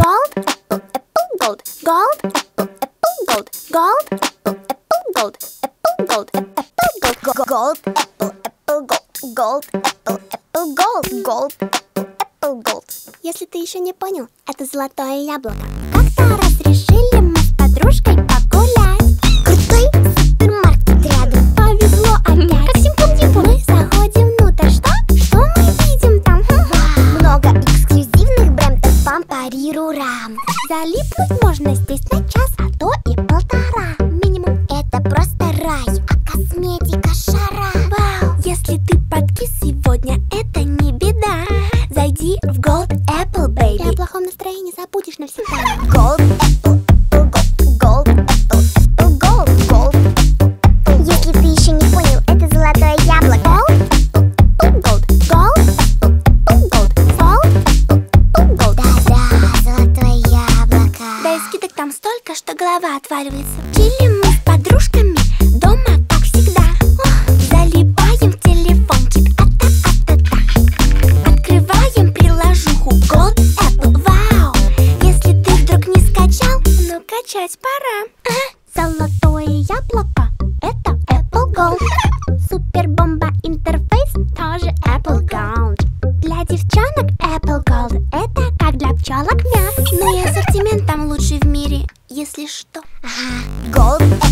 Gold, apple, apple, gold. Gold, apple, apple, gold. Gold, apple, apple, gold. Apple, gold, apple, gold. Gold, apple, apple, gold. Gold, apple, apple, gold. Gold, apple, apple, gold. Если ты еще не понял, это золотое яблоко. Как-то разрешили мы с подружкой погулять. Крутой супермаркет рядом, повезло опять. Как симпом-димпом. Мы заходим внутрь, что? Что мы видим там? Много эксклюзивных брендов, пам-парирурам. Залипнуть можно здесь на час, а то и полтора. Минимум. Это просто рай, а косметика шара. Вау! Если ты подкис сегодня, это не беда. Зайди в Gold Apple, baby. При плохом настроении забудешь навсегда. Gold Apple, Apple, Gold. Gold Apple, Apple, Gold. Gold Apple, Apple. Если ты еще не понял, это золотое яблоко. Gold Apple, Gold. Gold Apple, Apple, Gold. Gold Apple, Gold. Да-да, золотое яблоко. Да и скидок там столько, что голова отваливается. Чилим мы с подружками дома, как всегда. Залипаем в телефончик, открываем приложуху Gold Apple, вау! Если ты вдруг не скачал, ну качать пора. Золотое яблоко — это Apple Gold. Супер-бомба интерфейс тоже Apple Gold. Для девчонок Apple Gold — это как для пчелок мед. Ну и ассортимент там лучший в мире, если что. Gold